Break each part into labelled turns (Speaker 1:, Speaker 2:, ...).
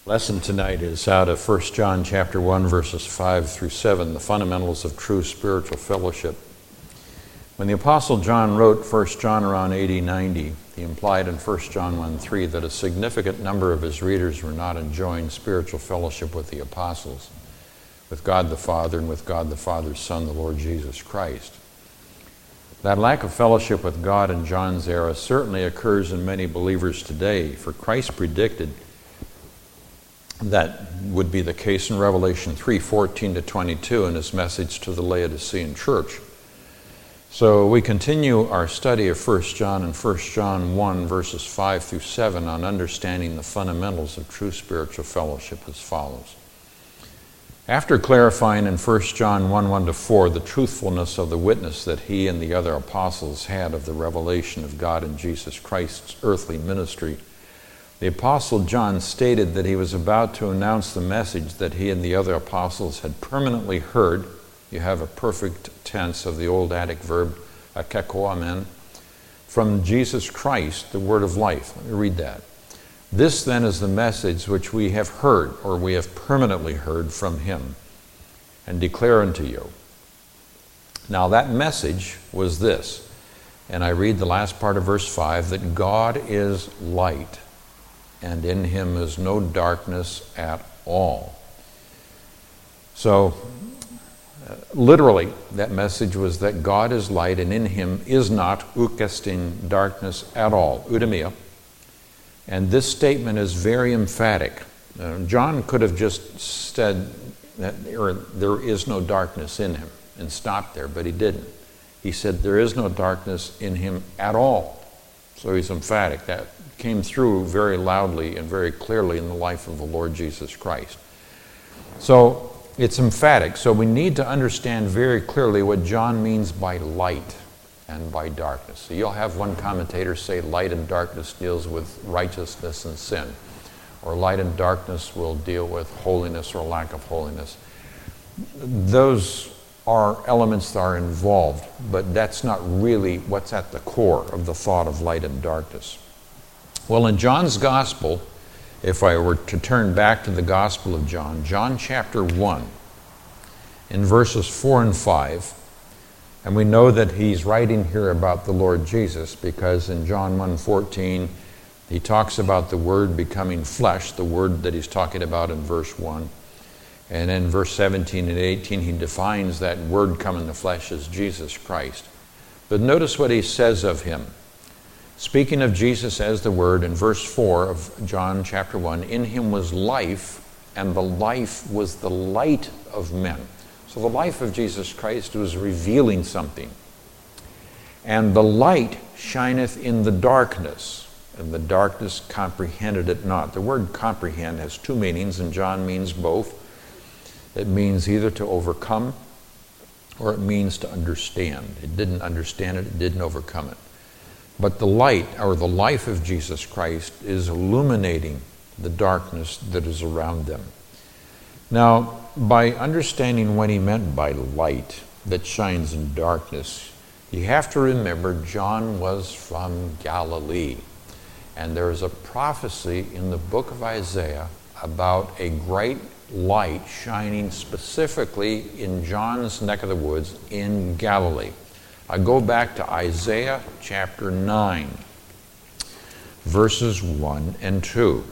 Speaker 1: Lesson tonight is out of 1 John chapter 1, verses 5 through 7, the fundamentals of true spiritual fellowship. When the Apostle John wrote 1 John around AD 90, he implied in 1 John 1:3 that a significant number of his readers were not enjoying spiritual fellowship with the apostles, with God the Father and with God the Father's Son, the Lord Jesus Christ. That lack of fellowship with God in John's era certainly occurs in many believers today, for Christ predicted that would be the case in Revelation 3:14-22 in his message to the Laodicean church. So we continue our study of 1 John and 1 John 1 verses 5 through 7 on understanding the fundamentals of true spiritual fellowship as follows. After clarifying in 1 John 1:1-4 the truthfulness of the witness that he and the other apostles had of the revelation of God in Jesus Christ's earthly ministry, the Apostle John stated that he was about to announce the message that he and the other apostles had permanently heard. You have a perfect tense of the old Attic verb, akakoamen, from Jesus Christ, the word of life. Let me read that. This then is the message which we have heard, or we have permanently heard from him, and declare unto you. Now that message was this, and I read the last part of verse 5, that God is light, and in him is no darkness at all. So, literally, that message was that God is light, and in him is not ukestin darkness at all, eudaimonia. And this statement is very emphatic. John could have just said that there is no darkness in him and stopped there, but he didn't. He said there is no darkness in him at all. So he's emphatic. That came through very loudly and very clearly in the life of the Lord Jesus Christ. So it's emphatic. So we need to understand very clearly what John means by light and by darkness. So you'll have one commentator say light and darkness deals with righteousness and sin, or light and darkness will deal with holiness or lack of holiness. Those are elements that are involved, but that's not really what's at the core of the thought of light and darkness. Well, in John's Gospel, if I were to turn back to the Gospel of John, John chapter 1, in verses 4 and 5, and we know that he's writing here about the Lord Jesus because in John 1:14, he talks about the Word becoming flesh, the Word that he's talking about in verse 1. And in verse 17 and 18, he defines that Word come in the flesh as Jesus Christ. But notice what he says of him. Speaking of Jesus as the Word, in verse 4 of John chapter 1, in him was life, and the life was the light of men. So the life of Jesus Christ was revealing something. And the light shineth in the darkness, and the darkness comprehended it not. The word comprehend has two meanings, and John means both. It means either to overcome, or it means to understand. It didn't understand it, it didn't overcome it. But the light, or the life of Jesus Christ, is illuminating the darkness that is around them. Now, by understanding what he meant by light that shines in darkness, you have to remember John was from Galilee. And there is a prophecy in the book of Isaiah about a great light shining specifically in John's neck of the woods in Galilee. I go back to Isaiah chapter 9, verses 1 and 2.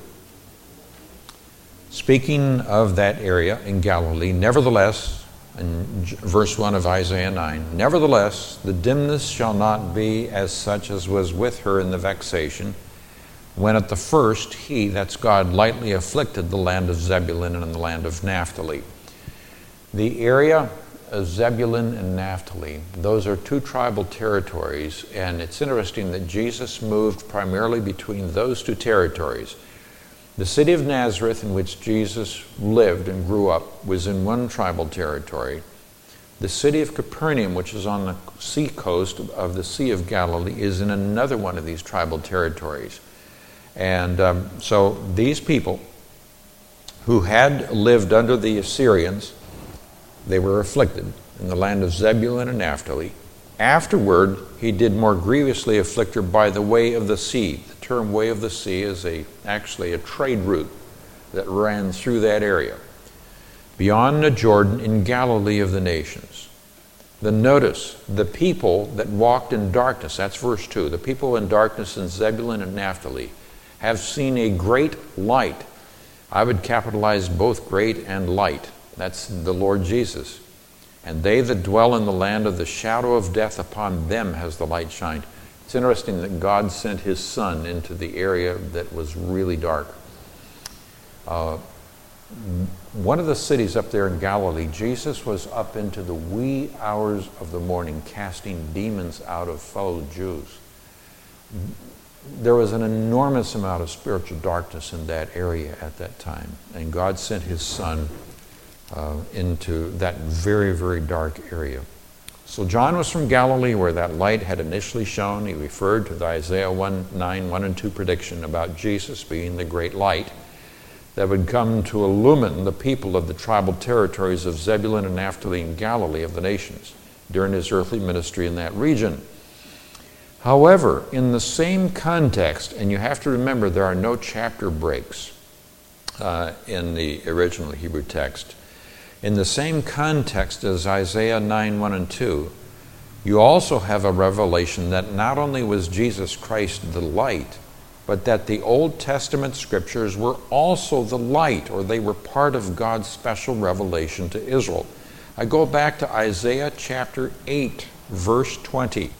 Speaker 1: Speaking of that area in Galilee, nevertheless, in verse 1 of Isaiah 9, nevertheless, the dimness shall not be as such as was with her in the vexation, when at the first he, that's God, lightly afflicted the land of Zebulun and the land of Naphtali. The area of Zebulun and Naphtali, those are two tribal territories, and it's interesting that Jesus moved primarily between those two territories. The city of Nazareth, in which Jesus lived and grew up, was in one tribal territory. The city of Capernaum, which is on the sea coast of the Sea of Galilee, is in another one of these tribal territories. And so these people who had lived under the Assyrians, they were afflicted in the land of Zebulun and Naphtali. Afterward, he did more grievously afflict her by the way of the sea. The term way of the sea is actually a trade route that ran through that area. Beyond the Jordan in Galilee of the nations. Then notice, the people that walked in darkness, that's verse 2, the people in darkness in Zebulun and Naphtali have seen a great light. I would capitalize both great and light. That's the Lord Jesus. And they that dwell in the land of the shadow of death, upon them has the light shined. It's interesting that God sent his Son into the area that was really dark. One of the cities up there in Galilee, Jesus was up into the wee hours of the morning casting demons out of fellow Jews. There was an enormous amount of spiritual darkness in that area at that time, and God sent his Son into that very, very dark area. So John was from Galilee where that light had initially shone. He referred to the Isaiah 9, 1 and 2 prediction about Jesus being the great light that would come to illumine the people of the tribal territories of Zebulun and Naphtali and Galilee of the nations during his earthly ministry in that region. However, in the same context, and you have to remember there are no chapter breaks in the original Hebrew text, in the same context as Isaiah 9, 1 and 2, you also have a revelation that not only was Jesus Christ the light, but that the Old Testament scriptures were also the light, or they were part of God's special revelation to Israel. I go back to Isaiah chapter 8, verse 20.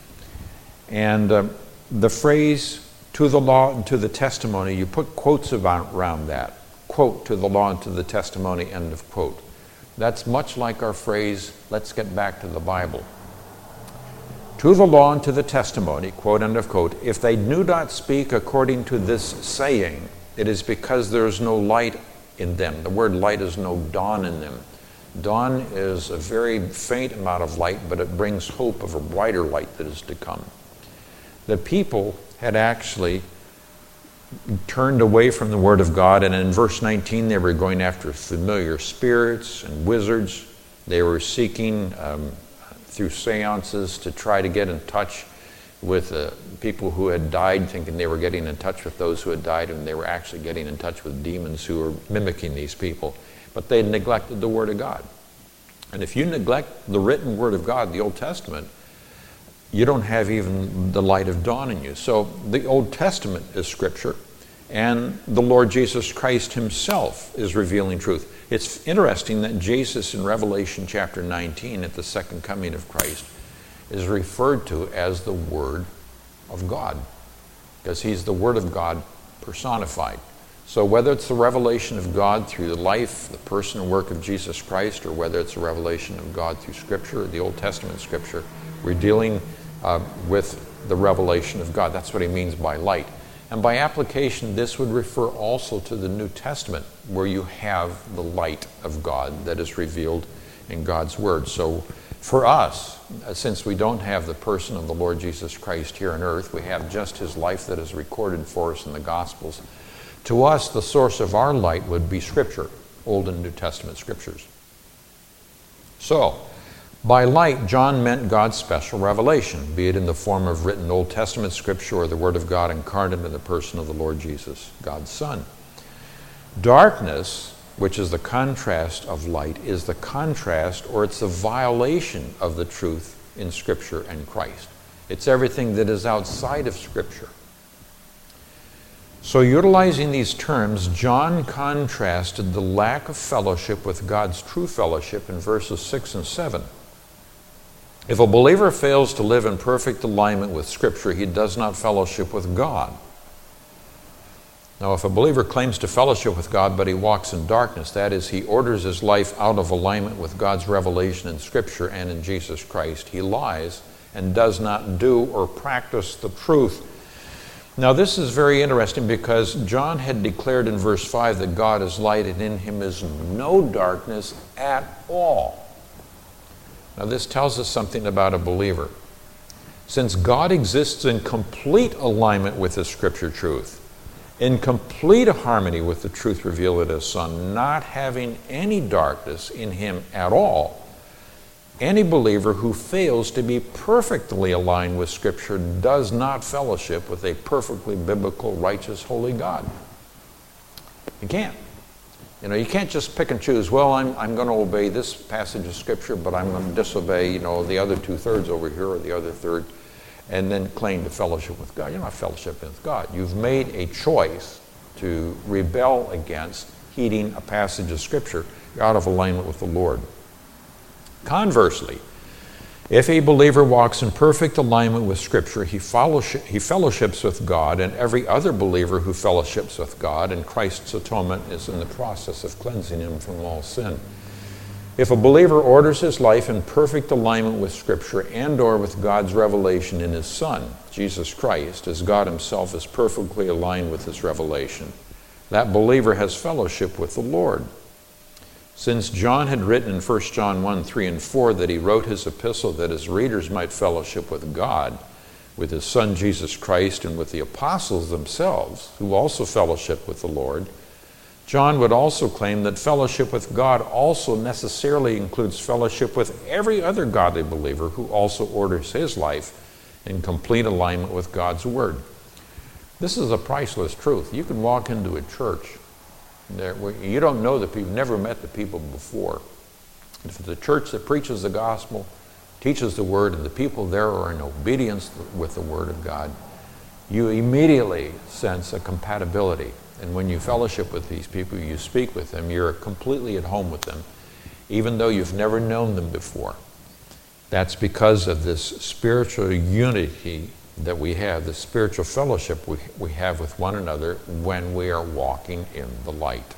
Speaker 1: And the phrase, to the law and to the testimony, you put quotes around that. Quote, to the law and to the testimony, end of quote. That's much like our phrase, let's get back to the Bible. To the law and to the testimony, quote, end of quote, if they do not speak according to this saying, it is because there is no light in them. The word light is no dawn in them. Dawn is a very faint amount of light, but it brings hope of a brighter light that is to come. The people had actually turned away from the Word of God, and in verse 19 they were going after familiar spirits and wizards. They were seeking through seances to try to get in touch with people who had died, thinking they were getting in touch with those who had died, and they were actually getting in touch with demons who were mimicking these people. But they neglected the Word of God. And if you neglect the written Word of God, the Old Testament, you don't have even the light of dawn in you. So the Old Testament is Scripture, and the Lord Jesus Christ himself is revealing truth. It's interesting that Jesus in Revelation chapter 19 at the second coming of Christ is referred to as the Word of God, because he's the Word of God personified. So whether it's the revelation of God through the life, the person and work of Jesus Christ, or whether it's a revelation of God through Scripture, the Old Testament Scripture, we're dealing with the revelation of God. That's what he means by light. And by application, this would refer also to the New Testament, where you have the light of God that is revealed in God's Word. So for us, since we don't have the person of the Lord Jesus Christ here on earth, we have just his life that is recorded for us in the Gospels. To us, the source of our light would be Scripture, Old and New Testament Scriptures. So, by light, John meant God's special revelation, be it in the form of written Old Testament Scripture or the Word of God incarnate in the person of the Lord Jesus, God's Son. Darkness, which is the contrast of light, is the contrast, or it's the violation of the truth in Scripture and Christ. It's everything that is outside of Scripture. So utilizing these terms, John contrasted the lack of fellowship with God's true fellowship in verses 6 and 7. If a believer fails to live in perfect alignment with Scripture, he does not fellowship with God. Now, if a believer claims to fellowship with God, but he walks in darkness, that is, he orders his life out of alignment with God's revelation in Scripture and in Jesus Christ, he lies and does not do or practice the truth. Now, this is very interesting because John had declared in verse 5 that God is light and in him is no darkness at all. Now, this tells us something about a believer. Since God exists in complete alignment with His Scripture truth, in complete harmony with the truth revealed in His Son, not having any darkness in Him at all, any believer who fails to be perfectly aligned with Scripture does not fellowship with a perfectly biblical, righteous, holy God. You can't. You can't just pick and choose, well, I'm going to obey this passage of Scripture, but I'm going to disobey, the other 2/3 over here or the other third, and then claim to fellowship with God. You're not fellowshipping with God. You've made a choice to rebel against heeding a passage of Scripture. You're out of alignment with the Lord. Conversely, if a believer walks in perfect alignment with Scripture, he fellowships with God, and every other believer who fellowships with God, and Christ's atonement is in the process of cleansing him from all sin. If a believer orders his life in perfect alignment with Scripture and or with God's revelation in his Son, Jesus Christ, as God himself is perfectly aligned with his revelation, that believer has fellowship with the Lord. Since John had written in 1 John 1, 3, and 4 that he wrote his epistle that his readers might fellowship with God, with his Son Jesus Christ, and with the apostles themselves, who also fellowship with the Lord, John would also claim that fellowship with God also necessarily includes fellowship with every other godly believer who also orders his life in complete alignment with God's Word. This is a priceless truth. You can walk into a church you don't know the people, never met the people before. If it's a church that preaches the gospel, teaches the word, and the people there are in obedience with the word of God, you immediately sense a compatibility. And when you fellowship with these people, you speak with them, you're completely at home with them, even though you've never known them before. That's because of this spiritual unity that we have, the spiritual fellowship we have with one another when we are walking in the light.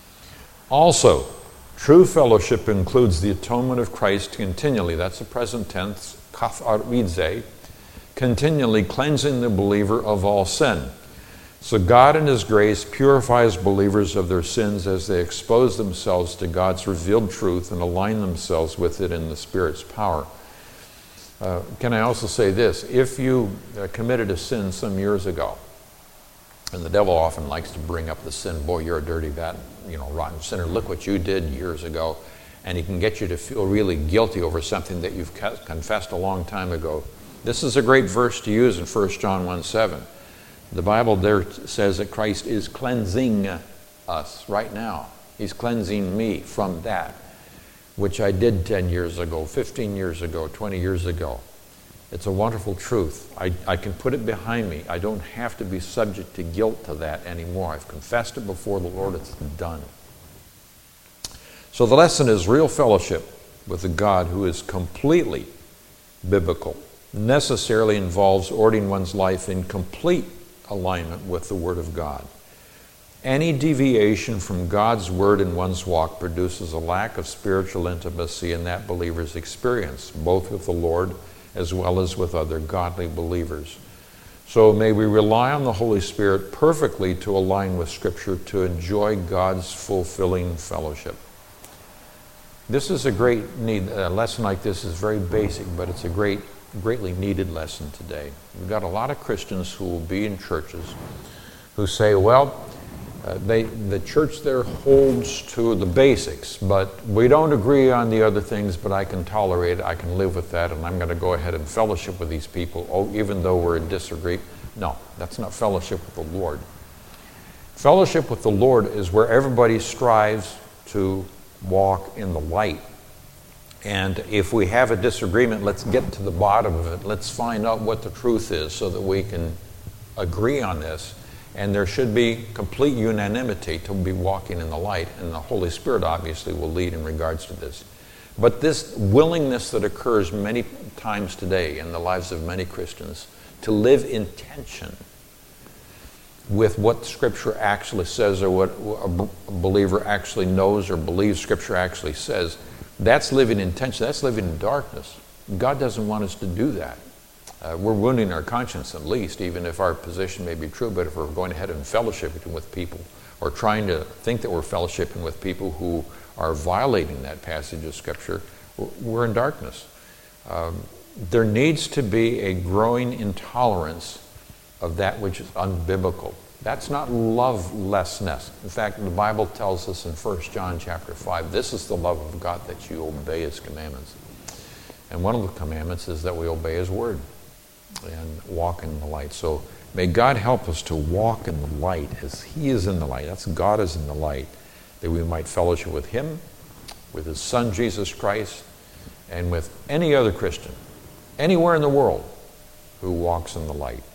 Speaker 1: Also, true fellowship includes the atonement of Christ continually, that's the present tense, katharizē, continually cleansing the believer of all sin. So God in His grace purifies believers of their sins as they expose themselves to God's revealed truth and align themselves with it in the Spirit's power. Can I also say this? If you committed a sin some years ago, and the devil often likes to bring up the sin, boy, you're a dirty, bad, rotten sinner, look what you did years ago, and he can get you to feel really guilty over something that you've confessed a long time ago. This is a great verse to use in 1 John 1:7. The Bible there says that Christ is cleansing us right now. He's cleansing me from that which I did 10 years ago, 15 years ago, 20 years ago. It's a wonderful truth. I can put it behind me. I don't have to be subject to guilt to that anymore. I've confessed it before the Lord. It's done. So the lesson is real fellowship with a God who is completely biblical necessarily involves ordering one's life in complete alignment with the Word of God. Any deviation from God's Word in one's walk produces a lack of spiritual intimacy in that believer's experience, both with the Lord as well as with other godly believers. So may we rely on the Holy Spirit perfectly to align with Scripture to enjoy God's fulfilling fellowship. This is a great need. A lesson like this is very basic, but it's a greatly needed lesson today. We've got a lot of Christians who will be in churches who say, well, the church there holds to the basics, but we don't agree on the other things, but I can tolerate it, I can live with that, and I'm going to go ahead and fellowship with these people, even though we're in disagreement. No, that's not fellowship with the Lord. Fellowship with the Lord is where everybody strives to walk in the light. And if we have a disagreement, let's get to the bottom of it. Let's find out what the truth is so that we can agree on this. And there should be complete unanimity to be walking in the light. And the Holy Spirit obviously will lead in regards to this. But this willingness that occurs many times today in the lives of many Christians to live in tension with what Scripture actually says or what a believer actually knows or believes Scripture actually says, that's living in tension. That's living in darkness. God doesn't want us to do that. We're wounding our conscience at least, even if our position may be true, but if we're going ahead and fellowshipping with people or trying to think that we're fellowshipping with people who are violating that passage of Scripture, we're in darkness. There needs to be a growing intolerance of that which is unbiblical. That's not lovelessness. In fact, the Bible tells us in 1 John chapter 5, this is the love of God, that you obey His commandments. And one of the commandments is that we obey His word and walk in the light. So May God help us to walk in the light as He is in the light. That's God is in the light, that we might fellowship with Him, with His Son Jesus Christ, and with any other Christian, anywhere in the world, who walks in the light.